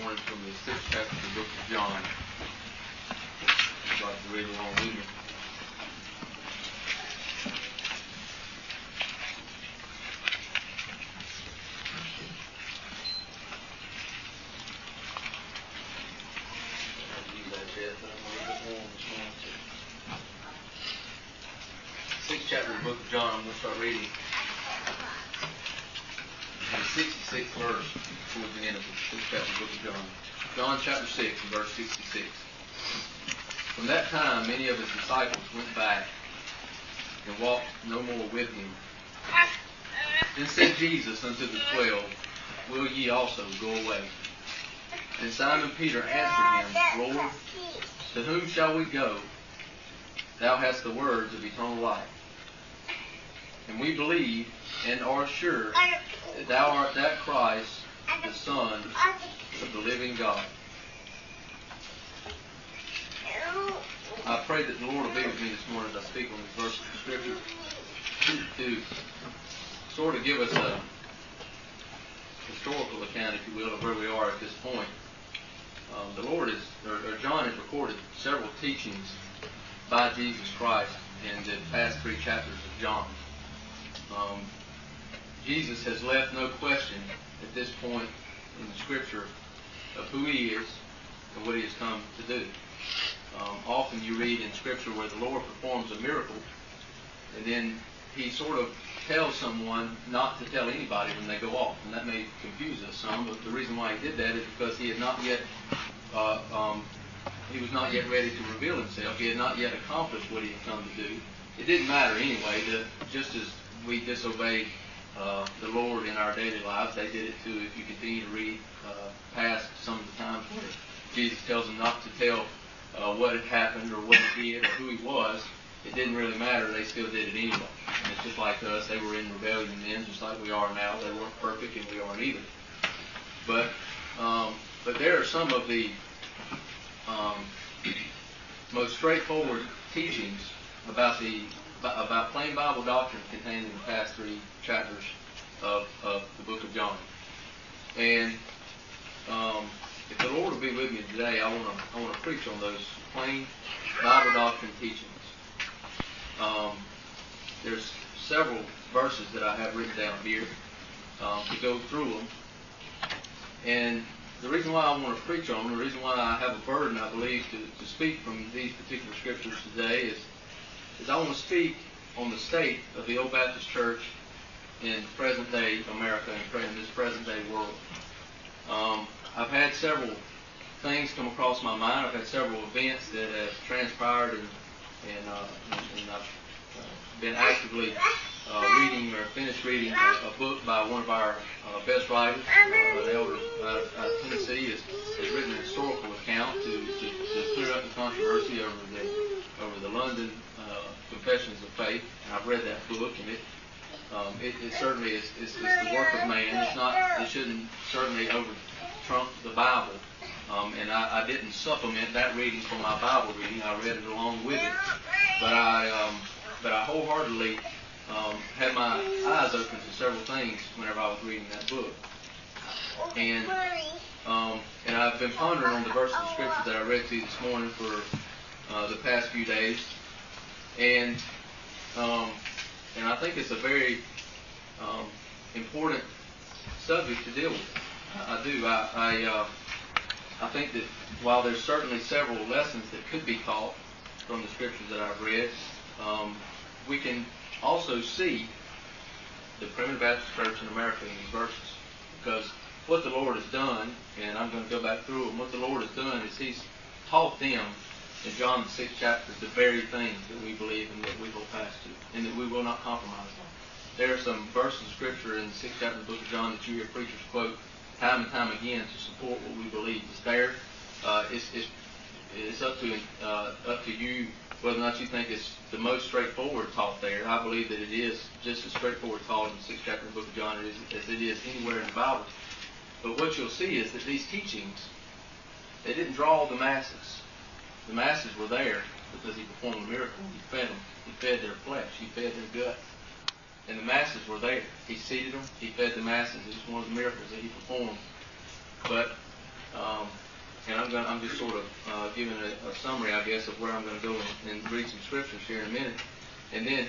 morning from the 6th chapter of the book of John. I'd like to read along with me. Chapter of the book of John, I'm going to start reading in the 66th verse towards the end of the 6th chapter of the book of John. John chapter 6 and verse 66. From that time many of his disciples went back and walked no more with him. Then said Jesus unto the 12, Will ye also go away? And Simon Peter answered him, Lord, to whom shall we go? Thou hast the words of eternal life. And we believe and are sure that thou art that Christ, the Son of the living God. I pray that the Lord will be with me this morning as I speak on this verse of Scripture to sort of give us a historical account, if you will, of where we are at this point. John has recorded several teachings by Jesus Christ in the past 3 chapters of John. Jesus has left no question at this point in the Scripture of who He is and what He has come to do. Often you read in Scripture where the Lord performs a miracle and then He sort of tells someone not to tell anybody when they go off. And that may confuse us some, but the reason why He did that is because He had not yet He was not yet ready to reveal Himself. He had not yet accomplished what He had come to do. It didn't matter anyway. Just as we disobey the Lord in our daily lives, they did it too. If you continue to read past some of the times where Jesus tells them not to tell what had happened or what He did or who He was, it didn't really matter. They still did it anyway. And it's just like us. They were in rebellion then, just like we are now. They weren't perfect, and we aren't either. But there are some of the most straightforward teachings about plain Bible doctrine contained in the past 3 chapters of the book of John. And if the Lord will be with me today, I want to preach on those plain Bible doctrine teachings. There's several verses that I have written down here to go through them. And the reason why I want to preach on them, the reason why I have a burden, I believe, to speak from these particular scriptures today is I want to speak on the state of the Old Baptist Church in present-day America and in this present-day world. I've had several things come across my mind. I've had several events that have transpired, and I've been actively reading or finished reading a book by one of our best writers, an elder out of Tennessee, has written a historical account to clear up the controversy over the London Confessions of Faith. And I've read that book, and it certainly is the work of man. It shouldn't certainly over-trump the Bible. And I didn't supplement that reading from my Bible reading. I read it along with it. But I wholeheartedly had my eyes open to several things whenever I was reading that book. And I've been pondering on the verses of Scripture that I read to you this morning for the past few days. And I think it's a very important subject to deal with. I do. I think that while there's certainly several lessons that could be taught from the Scriptures that I've read, we can also see the Primitive Baptist Church in America in these verses. Because what the Lord has done, and I'm going to go back through them, what the Lord has done is He's taught them in John the 6th chapter the very things that we believe and that we hold fast to, and that we will not compromise on. There are some verses of Scripture in the 6th chapter of the book of John that you hear preachers quote time and time again to support what we believe. It's there. It's up to you whether or not you think it's the most straightforward taught there. I believe that it is just as straightforward taught in the 6th chapter of the book of John as it is anywhere in the Bible. But what you'll see is that these teachings, they didn't draw the masses. The masses were there because He performed a miracle. He fed them. He fed their flesh. He fed their gut. And the masses were there. He seated them. He fed the masses. It was one of the miracles that He performed. But And I'm just sort of giving a summary, I guess, of where I'm going to go and read some scriptures here in a minute. And then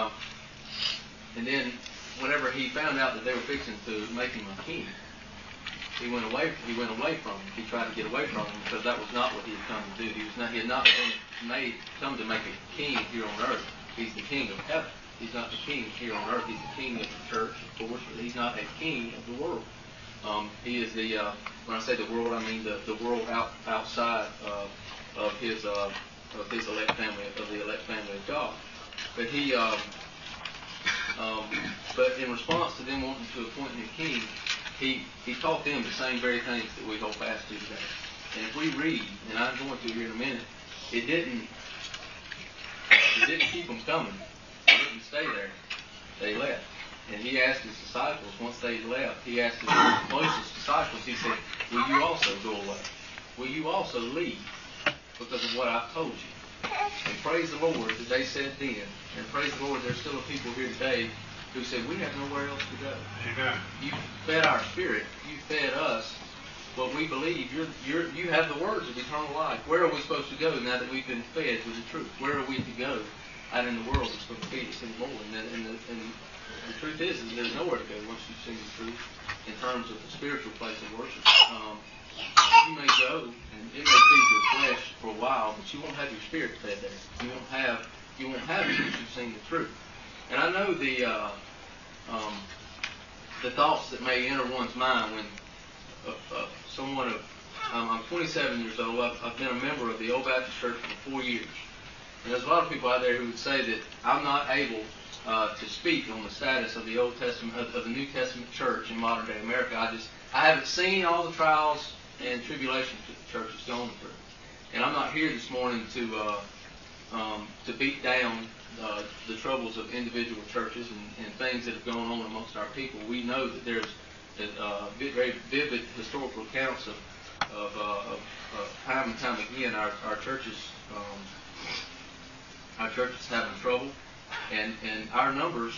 whenever he found out that they were fixing to make him a king, he went away from him. He tried to get away from him because that was not what he had come to do. He had not come to make a king here on earth. He's the king of heaven. He's not the king here on earth. He's the king of the church, of course, but he's not a king of the world. He is the, when I say the world, I mean the world outside of his elect family, of the elect family of God. But but in response to them wanting to appoint him king, he taught them the same very things that we hold fast to today. And if we read, and I'm going to here in a minute, it didn't keep them coming. They didn't stay there. They left. And he asked his disciples, once they left, he asked his closest disciples, he said, will you also go away? Will you also leave because of what I've told you? And praise the Lord that they said then, and praise the Lord there's still people here today who said, we have nowhere else to go. Amen. You fed our spirit. You fed us what we believe. You have the words of eternal life. Where are we supposed to go now that we've been fed with the truth? Where are we to go out in the world that's going to feed us anymore? And the truth is that there's nowhere to go once you've seen the truth in terms of the spiritual place of worship. You may go, and it may feed your flesh for a while, but you won't have your spirit fed there. You won't have it once you've seen the truth. And I know the thoughts that may enter one's mind when someone of I'm 27 years old. I've been a member of the Old Baptist Church for 4 years, and there's a lot of people out there who would say that I'm not able to speak on the status of the Old Testament, of the New Testament church in modern day America. I haven't seen all the trials and tribulations that the church has gone through, and I'm not here this morning to beat down the troubles of individual churches and things that have gone on amongst our people. We know that there's very vivid historical accounts of time and time again our churches having trouble. And our numbers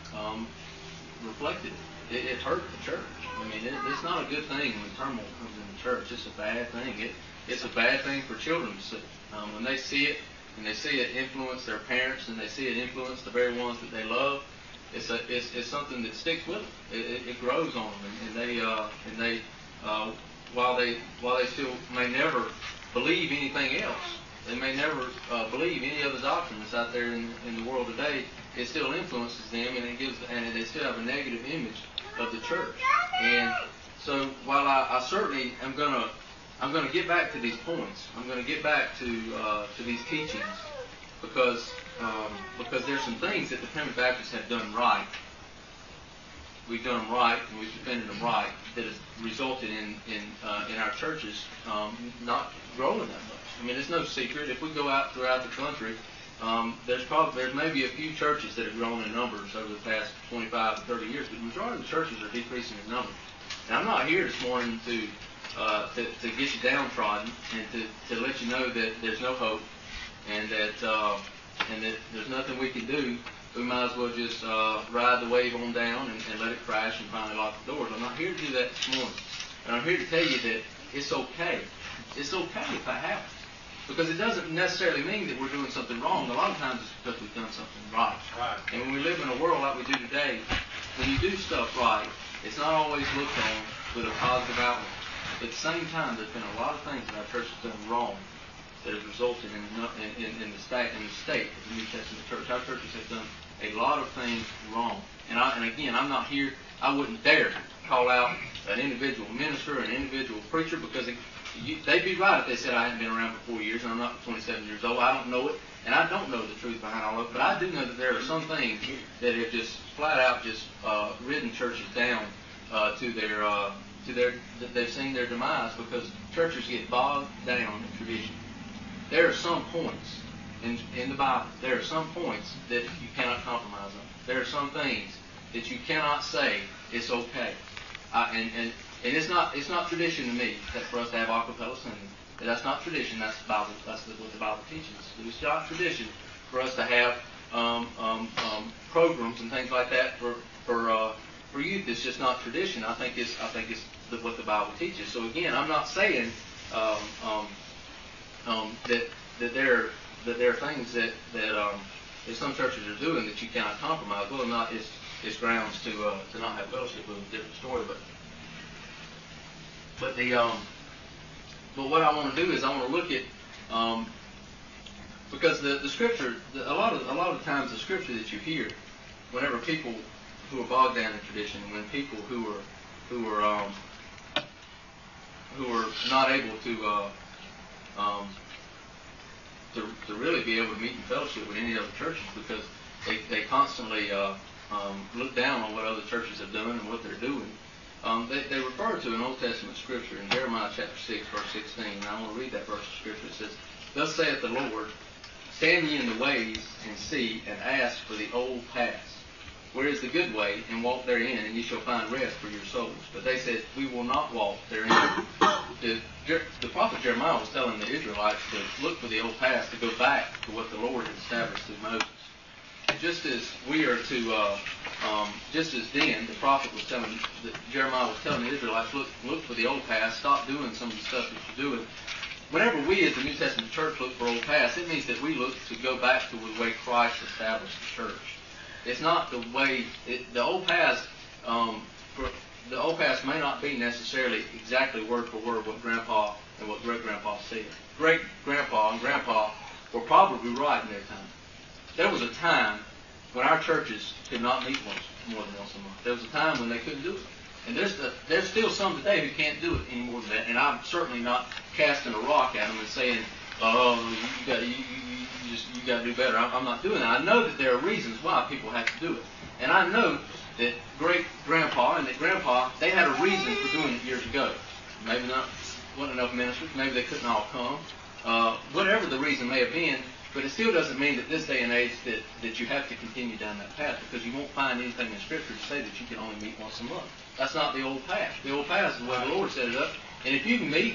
reflected it. It hurt the church. I mean, it's not a good thing when turmoil comes in the church. It's a bad thing. It's a bad thing for children to see. When they see it, and they see it influence their parents, and they see it influence the very ones that they love, it's something that sticks with them. It grows on them, and they while they still may never believe anything else. They may never believe any other doctrine that's out there in the world today. It still influences them, and they still have a negative image of the church. And so, while I certainly am going to get back to these points. I'm going to get back to these teachings because there's some things that the Primitive Baptists have done right. We've done them right, and we've defended them right. That has resulted in our churches not growing that much. I mean, it's no secret. If we go out throughout the country, there's maybe a few churches that have grown in numbers over the past 25 to 30 years, but the majority of the churches are decreasing in numbers. And I'm not here this morning to get you downtrodden and to let you know that there's no hope and that there's nothing we can do. We might as well just ride the wave on down and let it crash and finally lock the doors. I'm not here to do that this morning. And I'm here to tell you that it's okay. It's okay if that happens. Because it doesn't necessarily mean that we're doing something wrong. A lot of times it's because we've done something right. And when we live in a world like we do today, when you do stuff right, it's not always looked on with a positive outlook. At the same time, there's been a lot of things that our church has done wrong that have resulted in the state of the New Testament church. Our churches have done a lot of things wrong. And again, I'm not here. I wouldn't dare call out an individual minister, an individual preacher, because they'd be right if they said I hadn't been around for 4 years and I'm not 27 years old. I don't know it, and I don't know the truth behind all of it. But I do know that there are some things that have just flat out just ridden churches down they've seen their demise because churches get bogged down in tradition. There are some points in the Bible. There are some points that you cannot compromise on. There are some things that you cannot say it's okay. And it's not tradition to me that for us to have acapella singing. That's not tradition. That's Bible. That's what the Bible teaches us. It's not tradition for us to have programs and things like that for youth. It's just not tradition. I think it's what the Bible teaches. So again, I'm not saying that there are things that some churches are doing that you cannot compromise. Whether or not it's grounds to not have fellowship with a different story. But what I want to do is I want to look at because the scripture, a lot of times the scripture that you hear, whenever people who are bogged down in tradition, when people who are not able to really be able to meet in fellowship with any other churches because they constantly look down on what other churches have done and what they're doing. They refer to an Old Testament scripture in Jeremiah chapter 6, verse 16, and I want to read that verse of scripture. It says, "Thus saith the Lord, stand ye in the ways, and see, and ask for the old paths, where is the good way, and walk therein, and ye shall find rest for your souls. But they said, we will not walk therein." The prophet Jeremiah was telling the Israelites to look for the old paths, to go back to what the Lord had established through Moses. Just as we are to, just as then the prophet was telling, Jeremiah was telling the Israelites, look for the old paths, stop doing some of the stuff that you're doing. Whenever we as the New Testament church look for old paths, it means that we look to go back to the way Christ established the church. It's not the way, the old paths may not be necessarily exactly word for word what Grandpa and what Great-Grandpa said. Great-Grandpa and Grandpa were probably right in their time. There was a time when our churches could not meet more than once a month. There was a time when they couldn't do it. And there's still some today who can't do it any more than that. And I'm certainly not casting a rock at them and saying, "Oh, you got to do better." I'm not doing that. I know that there are reasons why people have to do it, and I know that Great-Grandpa and that Grandpa, they had a reason for doing it years ago. Maybe wasn't enough ministers. Maybe they couldn't all come. Whatever the reason may have been. But it still doesn't mean that this day and age that you have to continue down that path, because you won't find anything in Scripture to say that you can only meet once a month. That's not the old path. The old path is the way the Lord set it up. And if you can meet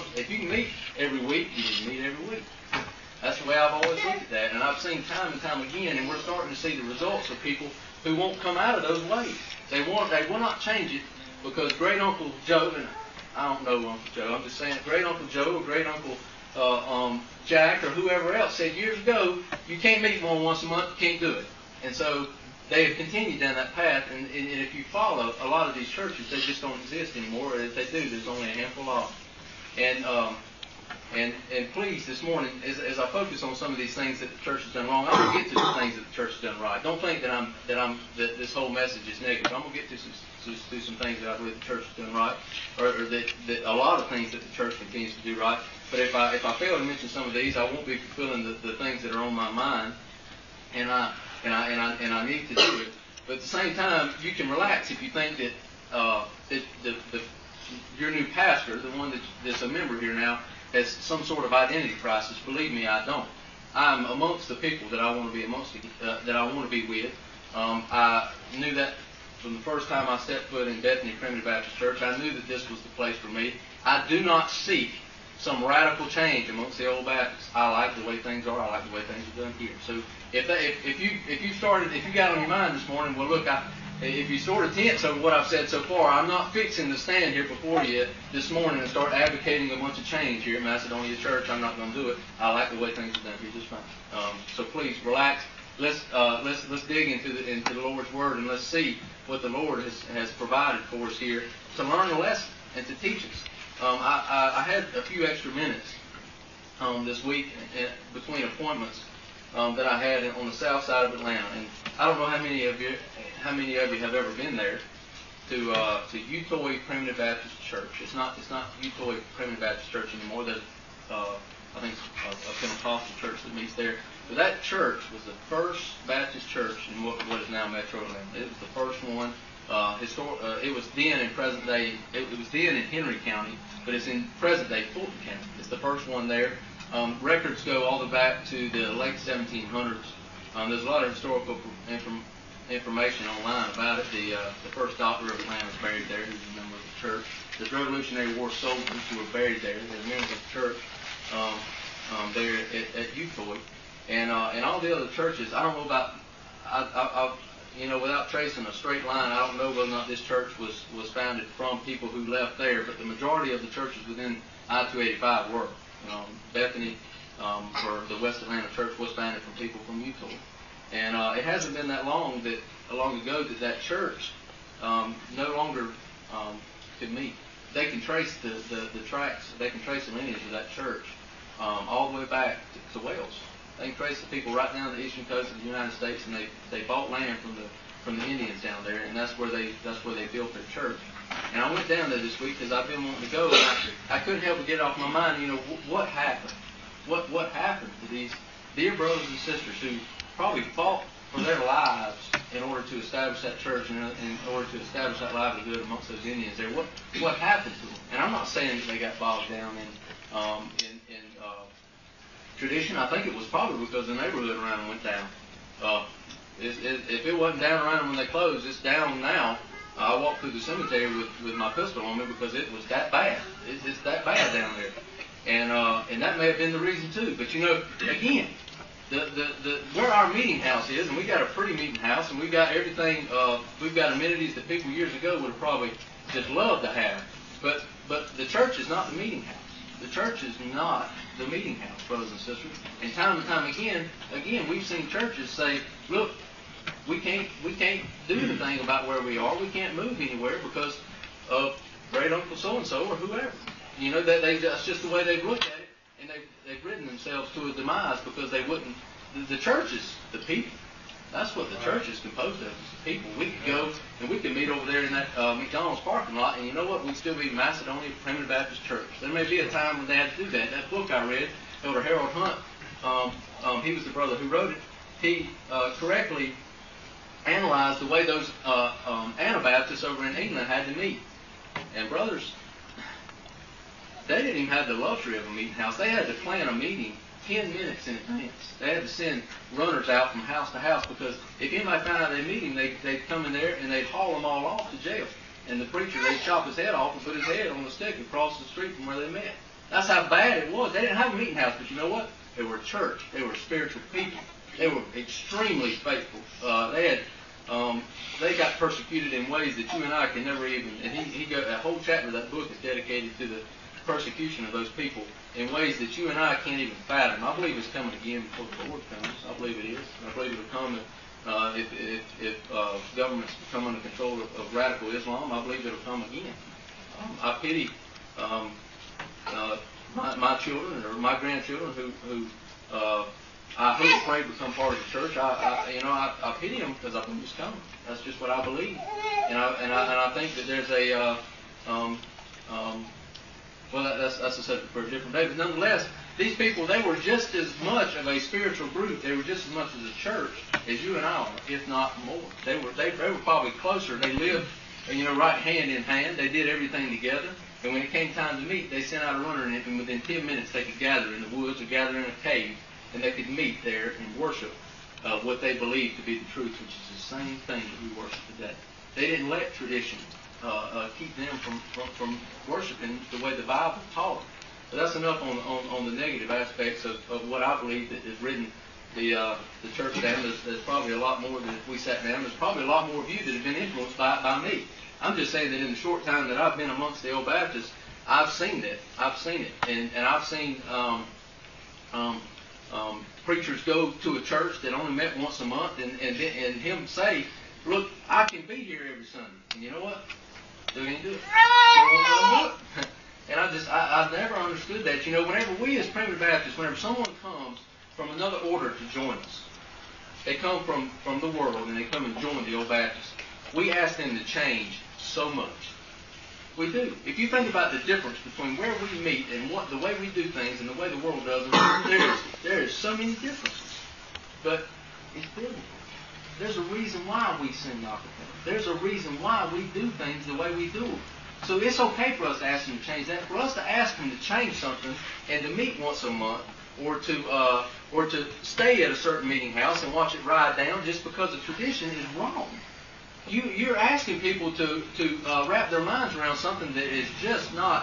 every week, you can meet every week. That's the way I've always looked at that. And I've seen time and time again, and we're starting to see the results of people who won't come out of those ways. They will not change it because Great Uncle Joe, and I don't know Uncle Joe, I'm just saying Great Uncle Joe or Great Uncle Jack or whoever else said years ago, you can't meet more than once a month, you can't do it. And so they have continued down that path, and if you follow a lot of these churches, they just don't exist anymore, or if they do, there's only a handful of them. And please, this morning, as I focus on some of these things that the church has done wrong, I'm going to get to the things that the church has done right. Don't think that this whole message is negative. I'm going to get to some things that I believe the church has done right, or that a lot of things that the church continues to do right. But if I fail to mention some of these, I won't be fulfilling the things that are on my mind, and I need to do it. But at the same time, you can relax if you think that your new pastor, the one that's a member here now, has some sort of identity crisis. Believe me, I don't. I'm amongst the people that I want to be that I want to be with. I knew that from the first time I stepped foot in Bethany Primitive Baptist Church. I knew that this was the place for me. I do not seek some radical change amongst the old Baptists. I like the way things are. I like the way things are done here. So if you got on your mind this morning, well, look, if you sort of tense over what I've said so far, I'm not fixing to stand here before you this morning and start advocating a bunch of change here at Macedonia Church. I'm not going to do it. I like the way things are done here just fine. So please relax. Let's dig into the Lord's Word, and let's see what the Lord has provided for us here to learn a lesson and to teach us. I had a few extra minutes this week between appointments that I had on the south side of Atlanta, and I don't know how many of you have ever been there to Utoy Primitive Baptist Church. It's not Utoy Primitive Baptist Church anymore. There's I think it's a Pentecostal church that meets there. But that church was the first Baptist church in what is now Metro Atlanta. It was the first one. It was then in present day. It was then in Henry County, but it's in present day Fulton County. It's the first one there. Records go all the way back to the late 1700s. There's a lot of historical information online about it. The first doctor of Atlanta was buried there. He was a member of the church. The Revolutionary War soldiers who were buried there, they were members of the church there at Utoy. And all the other churches, I don't know about. without tracing a straight line, I don't know whether or not this church was founded from people who left there, but the majority of the churches within I-285 were. Bethany, for the West Atlanta church, was founded from people from Utah. And it hasn't been that long ago that church no longer could meet. They can trace the tracks, they can trace the lineage of that church all the way back to Wales. They can trace the people right down the eastern coast of the United States, and they bought land from the Indians down there, and that's where they built their church. And I went down there this week because I've been wanting to go, and I couldn't help but get it off my mind. What happened? What happened to these dear brothers and sisters who probably fought for their lives in order to establish that church and in order to establish that livelihood amongst those Indians there? What happened to them? And I'm not saying that they got bogged down in tradition. I think it was probably because the neighborhood around them went down. If it wasn't down around them when they closed, it's down now. I walked through the cemetery with my pistol on me because it was that bad. It's that bad down there. And that may have been the reason too. But again, where our meeting house is, and we got a pretty meeting house, and we've got everything. We've got amenities that people years ago would have probably just loved to have. But the church is not the meeting house. The church is not the meeting house, brothers and sisters. And time again, we've seen churches say, "Look, we can't do anything about where we are. We can't move anywhere because of great uncle so and so or whoever." That's just the way they've looked at it, and they've ridden themselves to a demise because they wouldn't. The church is the people. That's what the church is composed of, is the people. We could go and we could meet over there in that McDonald's parking lot, and you know what? We'd still be Macedonia Primitive Baptist Church. There may be a time when they had to do that. That book I read, Elder Harold Hunt, he was the brother who wrote it. He correctly analyzed the way those Anabaptists over in England had to meet. And brothers, they didn't even have the luxury of a meeting house. They had to plan a meeting 10 minutes in advance. They had to send runners out from house to house because if anybody found out they meeting, they'd come in there and they'd haul them all off to jail. And the preacher, they'd chop his head off and put his head on a stick across the street from where they met. That's how bad it was. They didn't have a meeting house, but you know what? They were a church. They were spiritual people. They were extremely faithful. They got persecuted in ways that you and I can never even. And he got a whole chapter of that book is dedicated to the persecution of those people in ways that you and I can't even fathom. I believe it's coming again before the Lord comes. I believe it is. I believe it'll come if governments come under control of radical Islam. I believe it'll come again. I pity my children or my grandchildren who I hope and pray become part of the church. I pity them because I believe it's coming. That's just what I believe, and I think that there's a well, that's a subject for a different day. But nonetheless, these people, they were just as much of a spiritual group. They were just as much as a church as you and I are, if not more. They were probably closer. They lived, right hand in hand. They did everything together. And when it came time to meet, they sent out a runner, and within 10 minutes they could gather in the woods or gather in a cave, and they could meet there and worship what they believed to be the truth, which is the same thing that we worship today. They didn't let tradition keep them from worshiping the way the Bible taught. But that's enough on the negative aspects of what I believe that has ridden the church down. There's probably a lot more that if we sat down, there's probably a lot more of you that have been influenced by me. I'm just saying that in the short time that I've been amongst the old Baptists, I've seen that. I've seen it. And I've seen preachers go to a church that only met once a month and him say, "Look, I can be here every Sunday." And you know what? They didn't do it. And I've never understood that. Whenever we as Primitive Baptists, whenever someone comes from another order to join us, they come from the world and they come and join the old Baptists, we ask them to change so much. We do. If you think about the difference between where we meet and the way we do things and the way the world does them, there is so many differences. But it's biblical. There's a reason why we sing acapella. There's a reason why we do things the way we do them. So it's okay for us to ask them to change that. For us to ask them to change something and to meet once a month, or to stay at a certain meeting house and watch it ride down just because of tradition is wrong. You're asking people to wrap their minds around something that is just not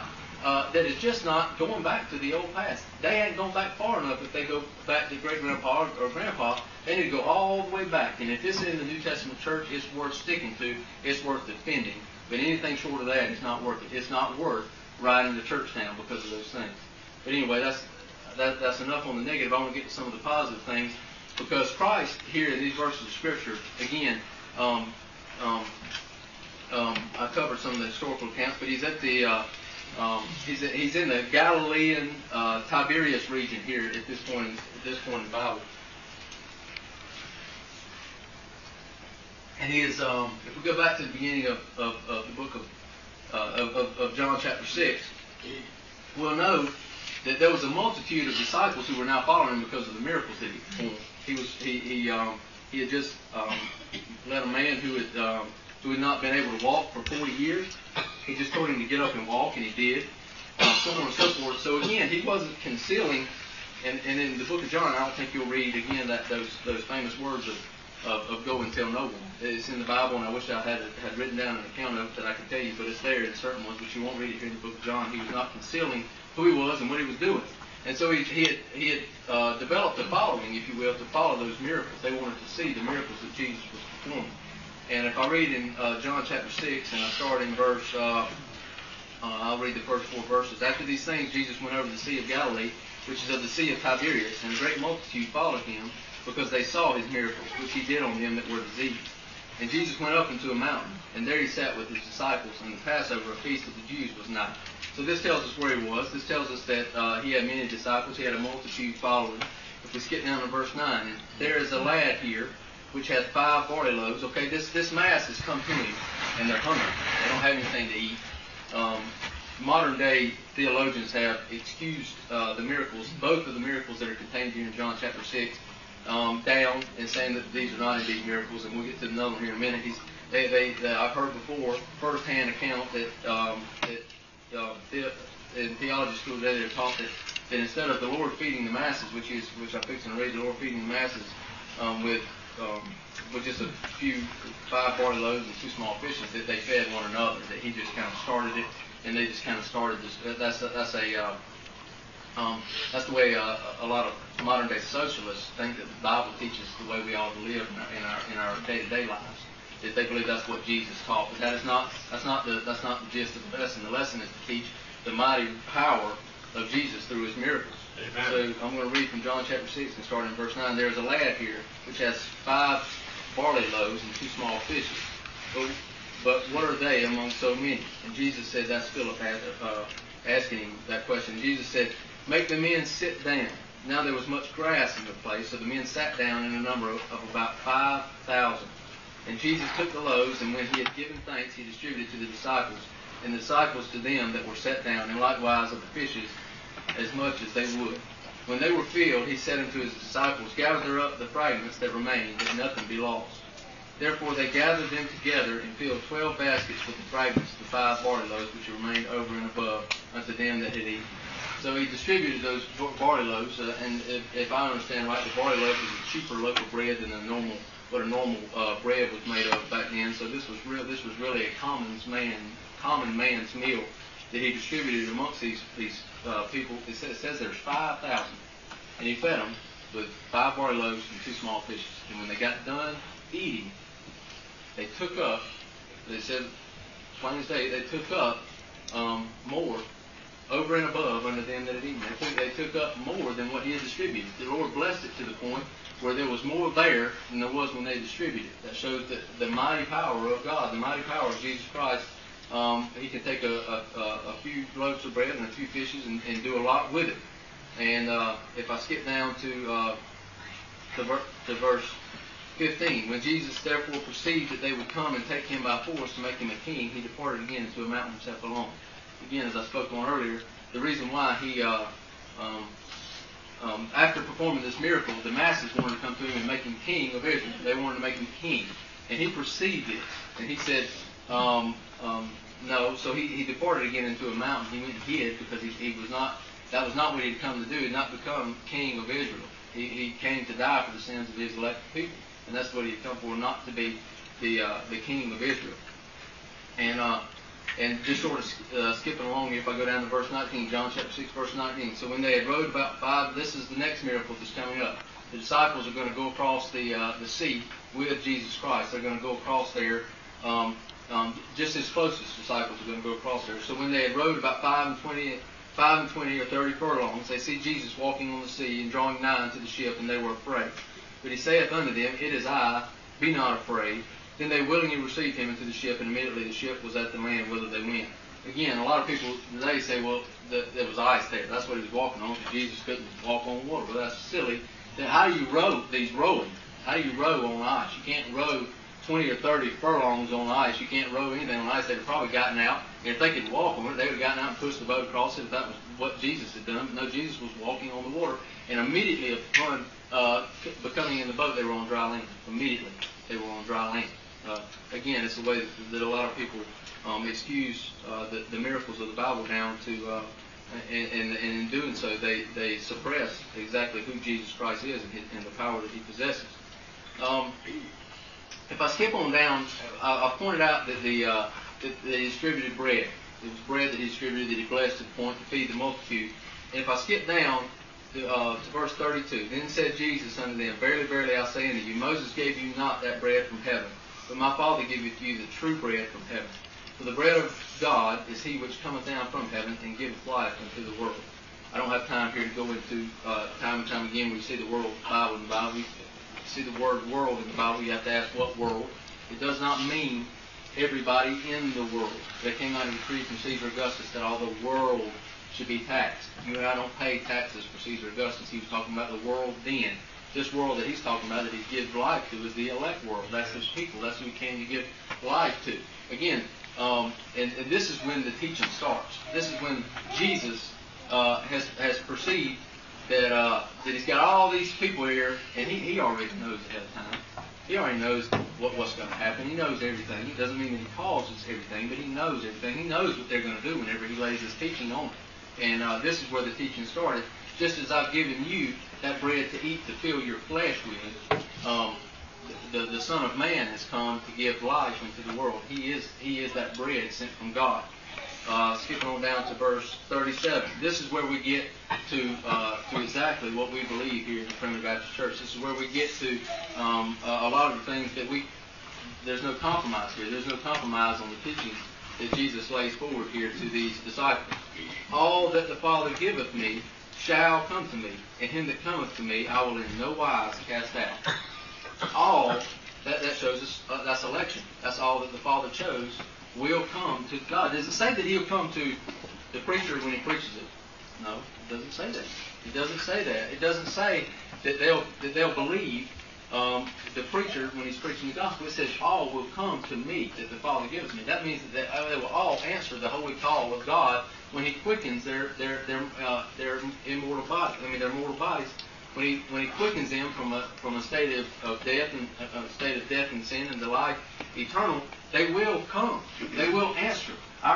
going back to the old past. They ain't gone back far enough if they go back to great grandpa or grandpa They need to go all the way back. And if this is in the New Testament church, it's worth sticking to. It's worth defending. But anything short of that is not worth it. It's not worth riding the church down because of those things. But anyway, that's enough on the negative. I want to get to some of the positive things, because Christ here in these verses of Scripture, again, I covered some of the historical accounts, but he's at the he's in the Galilean Tiberias region here at this point in the Bible. And he is, if we go back to the beginning of the book of John chapter 6, we'll know that there was a multitude of disciples who were now following him because of the miracles that he performed. He had just led a man who had not been able to walk for 40 years. He just told him to get up and walk, and he did. So on and so forth. So again, he wasn't concealing. And in the book of John, I don't think you'll read again those famous words of go and tell no one. It's in the Bible, and I wish I had written down an account of it that I could tell you, but it's there in certain ones, but you won't read it here in the book of John. He was not concealing who he was and what he was doing. And so he had developed a following, if you will, to follow those miracles. They wanted to see the miracles that Jesus was performing. And if I read in John chapter 6, and I start in verse, I'll read the first 4 verses. After these things, Jesus went over the Sea of Galilee, which is of the Sea of Tiberias, and a great multitude followed him, because they saw his miracles, which he did on them that were diseased. And Jesus went up into a mountain, and there he sat with his disciples, and the Passover, a feast of the Jews, was nigh. So this tells us where he was. This tells us that he had many disciples. He had a multitude following. If we skip down to verse 9, and there is a lad here which has 5 barley loaves. Okay, this mass has come to him, and they're hungry. They don't have anything to eat. Modern day theologians have excused the miracles, both of the miracles that are contained here in John chapter 6, down, and saying that these are not indeed miracles. And we'll get to another one here in a minute. I've heard before first-hand account that in theology school today they're taught that instead of the Lord feeding the masses, which I'm fixing to read, the Lord feeding the masses with just a few 5 barley loaves and 2 small fishes, that they fed one another. That he just kind of started it, and they just kind of started this. That's the way a lot of modern day socialists think that the Bible teaches the way we ought to live in our day-to-day lives. That they believe that's what Jesus taught, but that's not the gist of the lesson. The lesson is to teach the mighty power of Jesus through his miracles. Amen. So I'm going to read from John chapter 6 and start in verse 9. There is a lad here which has 5 barley loaves and 2 small fishes. But what are they among so many? And Jesus said, that's Philip asking him that question. Jesus said, make the men sit down. Now there was much grass in the place, so the men sat down in a number of about 5,000. And Jesus took the loaves, and when he had given thanks, he distributed to the disciples, and the disciples to them that were set down, and likewise of the fishes, as much as they would. When they were filled, he said unto his disciples, gather up the fragments that remain, that nothing be lost. Therefore they gathered them together, and filled 12 baskets with the fragments of the 5 barley loaves, which remained over and above unto them that had eaten. So he distributed those barley loaves, and if I understand right, the barley loaf is a cheaper loaf of bread than what a normal bread was made of back then. So this was really a common man's meal that he distributed amongst these people. It says there's 5,000, and he fed them with 5 barley loaves and 2 small fishes. And when they got done eating, they took up. They said, plain as day, they took up more over and above unto them that had eaten. They took up more than what he had distributed. The Lord blessed it to the point where there was more there than there was when they distributed. That shows that the mighty power of God, the mighty power of Jesus Christ. He can take a few loaves of bread and a few fishes and do a lot with it. And if I skip down to verse 15, when Jesus therefore perceived that they would come and take him by force to make him a king, he departed again into a mountain himself alone. Again, as I spoke on earlier, the reason why he, after performing this miracle, the masses wanted to come to him and make him king of Israel. They wanted to make him king. And he perceived it. And he said, no. So he departed again into a mountain. He went and hid because that was not what he had come to do. He had not become king of Israel. He came to die for the sins of his elect people. And that's what he had come for, not to be the king of Israel. And just sort of skipping along here, if I go down to verse 19, John chapter 6, verse 19. So when they had rowed about 5, this is the next miracle that's coming up. The disciples are going to go across the sea with Jesus Christ. They're going to go across there. Just his closest disciples are going to go across there. So when they had rowed about 5 and 20 or 30 furlongs, they see Jesus walking on the sea and drawing nigh unto the ship, and they were afraid. But he saith unto them, It is I, be not afraid. Then they willingly received him into the ship, and immediately the ship was at the land whither they went. Again, a lot of people today say, well, there was ice there. That's what he was walking on, because Jesus couldn't walk on water. Well, that's silly. Then how do you row these rowing? How do you row on ice? You can't row 20 or 30 furlongs on ice. You can't row anything on ice. They'd have probably gotten out. And if they could walk on it, they would have gotten out and pushed the boat across it if that was what Jesus had done. But no, Jesus was walking on the water. And immediately upon becoming in the boat, they were on dry land. Immediately, they were on dry land. Again, it's the way that a lot of people excuse the miracles of the Bible down to, and in doing so, they suppress exactly who Jesus Christ is and the power that he possesses. If I skip on down, I pointed out that that they distributed bread. It was bread that he distributed, that he blessed to the point to feed the multitude. And if I skip down to verse 32, then said Jesus unto them, Verily, verily, I say unto you, Moses gave you not that bread from heaven, but my Father giveth you the true bread from heaven. For the bread of God is he which cometh down from heaven and giveth life unto the world. I don't have time here to go into time and time again we see the word Bible in the Bible. We see the word world in the Bible. You have to ask what world. It does not mean everybody in the world. They came out of a decree from Caesar Augustus that all the world should be taxed. You and I don't pay taxes for Caesar Augustus. He was talking about the world then. This world that he's talking about that he gives life to is the elect world. That's his people. That's who he came to give life to. Again, and this is when the teaching starts. This is when Jesus has perceived that he's got all these people here, and he already knows ahead of time. He already knows what's going to happen. He knows everything. It doesn't mean that he causes everything, but he knows everything. He knows what they're going to do whenever he lays his teaching on it. And this is where the teaching started. Just as I've given you that bread to eat to fill your flesh with, the Son of Man has come to give life into the world. He is that bread sent from God. Skipping on down to verse 37. This is where we get to exactly what we believe here in the Primitive Baptist Church. This is where we get to a lot of the things that there's no compromise here. There's no compromise on the teachings that Jesus lays forward here to these disciples. All that the Father giveth me shall come to me, and him that cometh to me I will in no wise cast out. All, that shows us that's election. That's all that the Father chose will come to God. Does it say that he'll come to the preacher when he preaches it? No, it doesn't say that. It doesn't say that. It doesn't say that they'll believe the preacher when he's preaching the gospel. It says all will come to me that the Father gives me. That means that they will all answer the holy call of God when he quickens their immortal bodies. Their mortal bodies. When he quickens them from a state of death and a state of death and sin into life eternal, they will come. They will answer.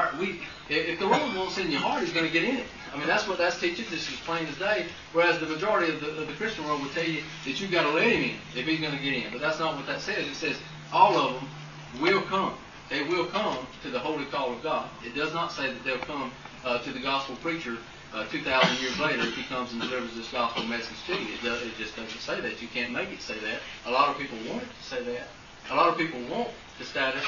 If the Lord wants in your heart, he's going to get in it. That's what that's teaching. This is plain as day. Whereas the majority of the Christian world will tell you that you've got to let him in if he's going to get in. But that's not what that says. It says all of them will come. They will come to the holy call of God. It does not say that they'll come to the gospel preacher 2,000 years later if he comes and delivers this gospel message to you. It just doesn't say that. You can't make it say that. A lot of people want it to say that. A lot of people want the status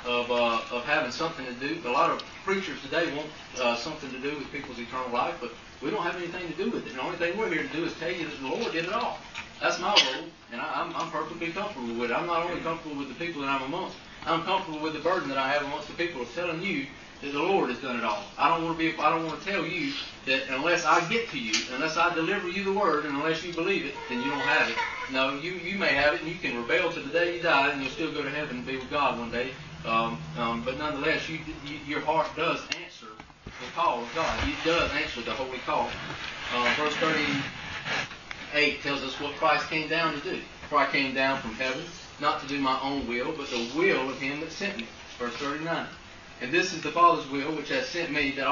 of having something to do. A lot of preachers today want something to do with people's eternal life, but we don't have anything to do with it. The only thing we're here to do is tell you that the Lord did it all. That's my role, and I'm perfectly comfortable with it. I'm not only comfortable with the people that I'm amongst, I'm comfortable with the burden that I have amongst the people of telling you that the Lord has done it all. I don't want to tell you that unless I get to you, unless I deliver you the word, and unless you believe it, then you don't have it. No, you may have it, and you can rebel to the day you die, and you'll still go to heaven and be with God one day. But nonetheless, your heart does answer the call of God. It does answer the holy call. Verse 38 tells us what Christ came down to do. For I came down from heaven, not to do my own will, but the will of him that sent me. Verse 39. And this is the Father's will which hath sent me, that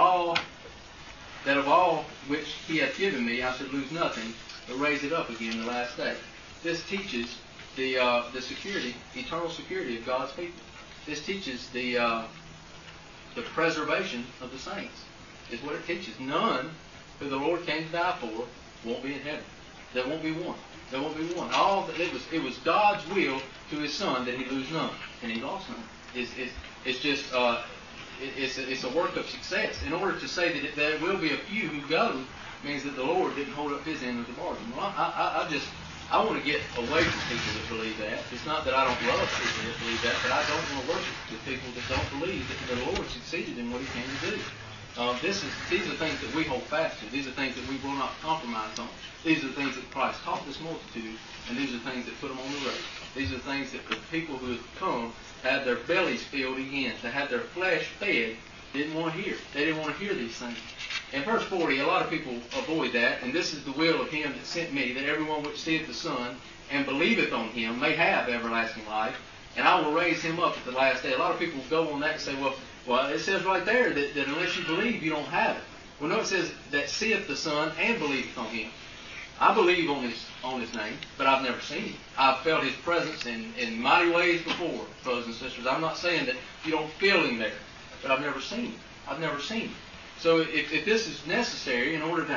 of all which he hath given me I should lose nothing, but raise it up again the last day. This teaches the security, eternal security of God's people. This teaches the preservation of the saints, is what it teaches. None who the Lord came to die for won't be in heaven. There won't be one. There won't be one. It was God's will to His Son that He lose none, and He lost none. It's just it's a work of success. In order to say that there will be a few who go means that the Lord didn't hold up His end of the bargain. Well, I want to get away from people that believe that. It's not that I don't love people that believe that, but I don't want to worship with people that don't believe that the Lord succeeded in what He came to do. These are things that we hold fast to. These are things that we will not compromise on. These are the things that Christ taught this multitude, and these are things that put them on the road. These are things that the people who have come had their bellies filled again, to have their flesh fed, didn't want to hear. They didn't want to hear these things. In verse 40, a lot of people avoid that, and this is the will of Him that sent me, that everyone which seeth the Son and believeth on Him may have everlasting life, and I will raise him up at the last day. A lot of people go on that and say, well, it says right there that unless you believe, you don't have it. Well, no, it says that seeth the Son and believeth on Him. I believe on His name, but I've never seen Him. I've felt His presence in mighty ways before, brothers and sisters. I'm not saying that you don't feel Him there, but I've never seen Him. I've never seen Him. So if this is necessary in order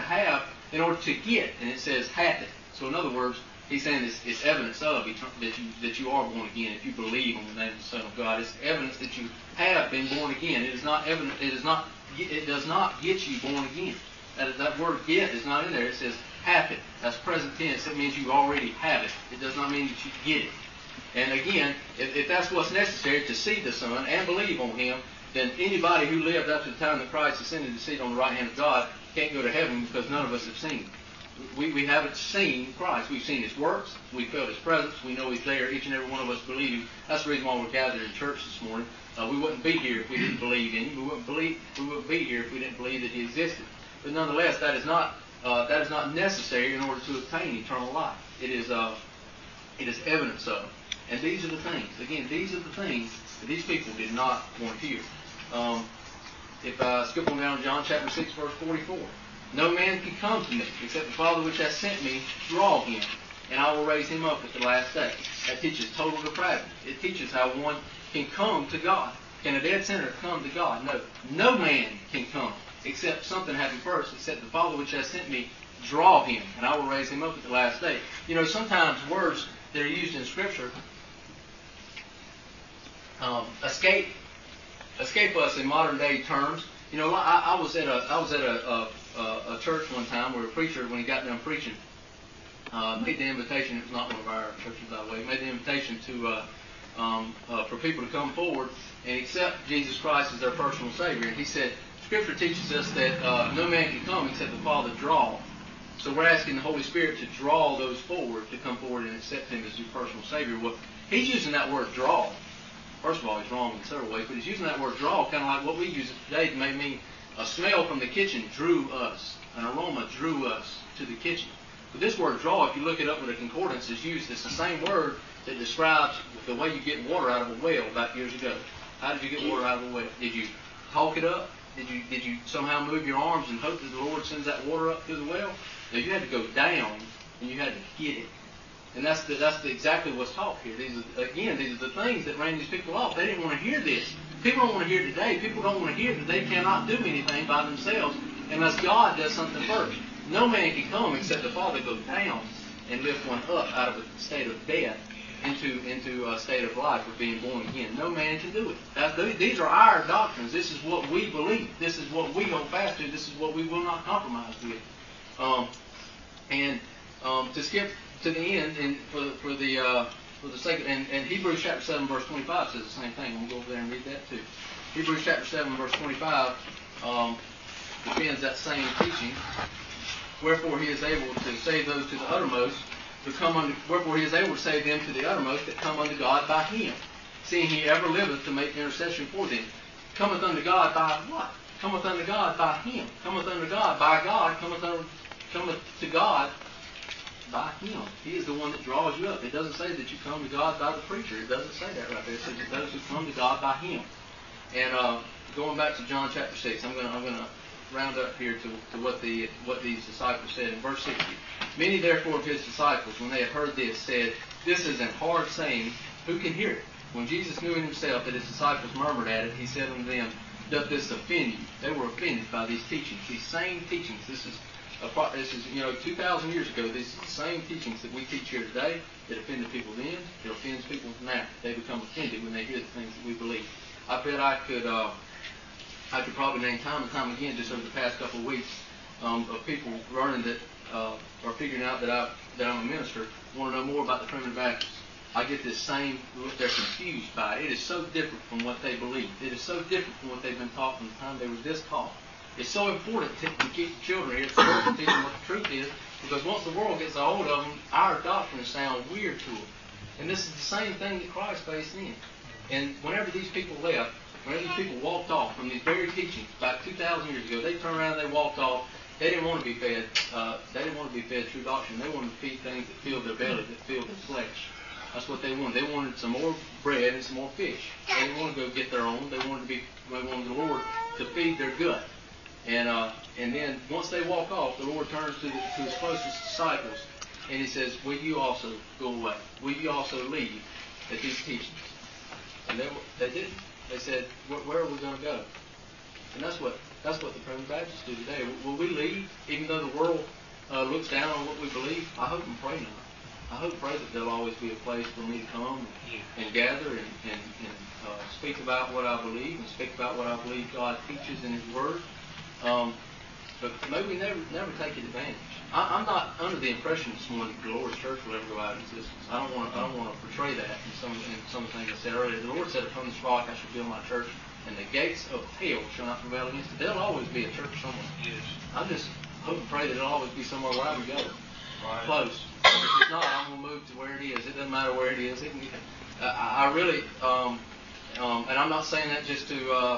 to get, and it says hath it. So in other words, He's saying it's evidence of that you are born again if you believe on the name of the Son of God. It's evidence that you have been born again. It is not evidence. It does not get you born again. That word "get" is not in there. It says hath it. That's present tense. It means you already have it. It does not mean that you get it. And again, if that's what's necessary to see the Son and believe on Him, then anybody who lived up to the time that Christ ascended to sit on the right hand of God can't go to heaven because none of us have seen Him. We haven't seen Christ. We've seen His works. We felt His presence. We know He's there. Each and every one of us believe Him. That's the reason why we're gathered in church this morning. We wouldn't be here if we didn't believe in Him. We wouldn't be here if we didn't believe that He existed. But nonetheless, that is not necessary in order to obtain eternal life. It is evidence of. And these are the things. Again, these are the things that these people did not want to hear. If I skip on down to John chapter 6, verse 44. No man can come to me, except the Father which hath sent me draw him, and I will raise him up at the last day. That teaches total depravity. It teaches how one can come to God. Can a dead sinner come to God? No. No man can come, except something happened first, except the Father which hath sent me draw him, and I will raise him up at the last day. You know, sometimes words that are used in Scripture escape us in modern day terms. You know, I was at a church one time where a preacher, when he got done preaching, made the invitation. It was not one of our churches, by the way. Made the invitation for people to come forward and accept Jesus Christ as their personal Savior. And he said, Scripture teaches us that no man can come except the Father draw. So we're asking the Holy Spirit to draw those forward to come forward and accept Him as your personal Savior. Well, he's using that word draw. First of all, he's wrong in several ways, but he's using that word draw kind of like what we use it today to may mean a smell from the kitchen drew us. An aroma drew us to the kitchen. But this word draw, if you look it up with a concordance, is used. It's the same word that describes the way you get water out of a well back years ago. How did you get water out of a well? Did you talk it up? Did you somehow move your arms and hope that the Lord sends that water up through the well? No, you had to go down and you had to get it. And that's exactly what's taught here. These are the things that ran these people off. They didn't want to hear this. People don't want to hear today. People don't want to hear that they cannot do anything by themselves unless God does something first. No man can come except the Father go down and lift one up out of a state of death into a state of life of being born again. No man can do it. These are our doctrines. This is what we believe. This is what we hold fast to. This is what we will not compromise with. To skip to the end, and for the sake of, and Hebrews chapter 7 verse 25 says the same thing. We'll go over there and read that too. Hebrews chapter 7 verse 25 defends that same teaching. Wherefore he is able to save those to the uttermost, wherefore he is able to save them to the uttermost that come unto God by him, seeing he ever liveth to make intercession for them. Cometh unto God by what? Cometh unto God by him. Cometh unto God by God. Cometh to God by him. He is the one that draws you up. It doesn't say that you come to God by the preacher. It doesn't say that right there. It says that those who come to God by him. And going back to John chapter 6, I'm going to round up here to what these disciples said in verse 60. Many therefore of his disciples, when they had heard this, said, This is an hard saying. Who can hear it? When Jesus knew in himself that his disciples murmured at it, he said unto them, Doth this offend you? They were offended by these teachings, these same teachings. This is This is, 2,000 years ago. These are the same teachings that we teach here today. That offended people then. It offends people now. They become offended when they hear the things that we believe. I bet I could probably name time and time again, just over the past couple of weeks, of people learning that or figuring out that I'm a minister, want to know more about the Primitive Baptists. I get this same look. They're confused by it. It is so different from what they believe. It is so different from what they've been taught from the time they were this taught. It's so important to keep the children here. It's important to teach them what the truth is, because once the world gets a hold of them, our doctrines sound weird to them. And this is the same thing that Christ faced in. And whenever these people left, whenever these people walked off from these very teachings about 2,000 years ago, they turned around and they walked off. They didn't want to be fed. They didn't want to be fed true doctrine. They wanted to feed things that filled their belly, that filled their flesh. That's what they wanted. They wanted some more bread and some more fish. They didn't want to go get their own. They wanted the Lord to feed their gut. And then once they walk off, the Lord turns to his closest disciples and he says, "Will you also go away? Will you also leave at these teachings?" And they didn't. They said, "Where are we going to go?" And that's what the Primitive Baptists do today. Will we leave, even though the world looks down on what we believe? I hope and pray not. I hope and pray that there'll always be a place for me to come and gather and speak about what I believe and speak about what I believe God teaches in His Word. But maybe never take advantage. I'm not under the impression this morning that the Lord's church will ever go out of existence. I don't want to portray that in some of the things I said earlier. The Lord said, "Upon this rock I shall build my church, and the gates of hell shall not prevail against it." There'll always be a church somewhere. Yes. I just hope and pray that it'll always be somewhere where I can go. Right. Close. If not, I'm going to move to where it is. It doesn't matter where it is. I really, and I'm not saying that just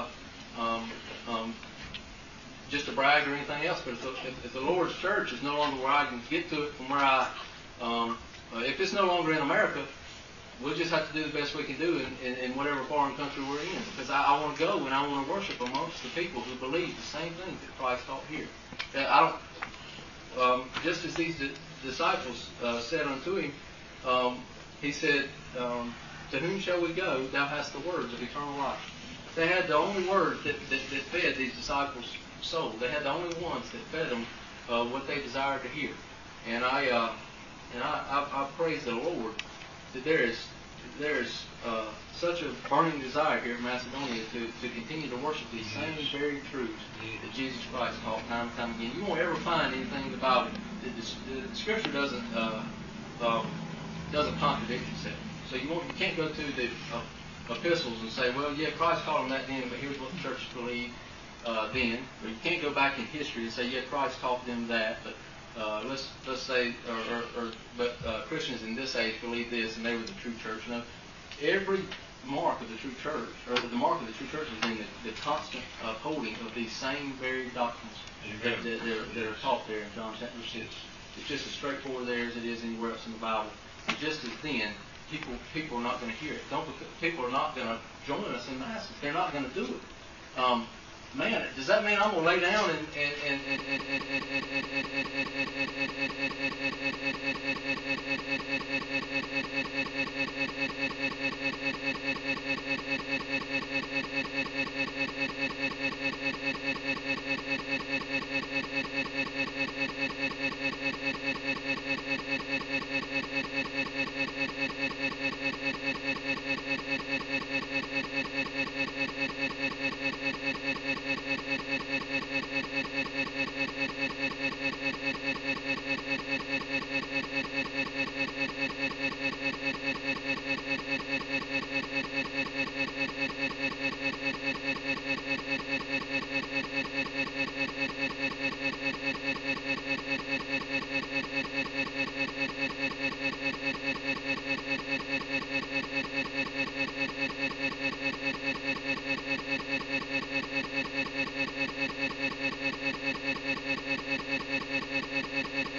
to brag or anything else, but if the Lord's church is no longer where I can get to it from where if it's no longer in America, we'll just have to do the best we can do in whatever foreign country we're in. Because I want to go and I want to worship amongst the people who believe the same things that Christ taught here. Just as these disciples said unto him, he said, "To whom shall we go? Thou hast the words of eternal life." They had the only word that fed these disciples' soul. They had the only ones that fed them what they desired to hear. And I praise the Lord that there is such a burning desire here in Macedonia to continue to worship these same very truths that Jesus Christ taught time and time again. You won't ever find anything in the Bible. The Scripture doesn't contradict itself. So you can't go to the epistles and say, "Well, yeah, Christ taught them that then, but here's what the churches believed then." Or you can't go back in history and say, "Yeah, Christ taught them that, but let's say, but Christians in this age believe this, and they were the true church." No, every mark of the true church, or the mark of the true church, is in the constant upholding of these same very doctrines that are taught there in John chapter 6. It's just as straightforward there as it is anywhere else in the Bible. And just as then, people are not going to hear it. People are not going to join us in masses. They're not going to do it. Man, does that mean I'm going to lay down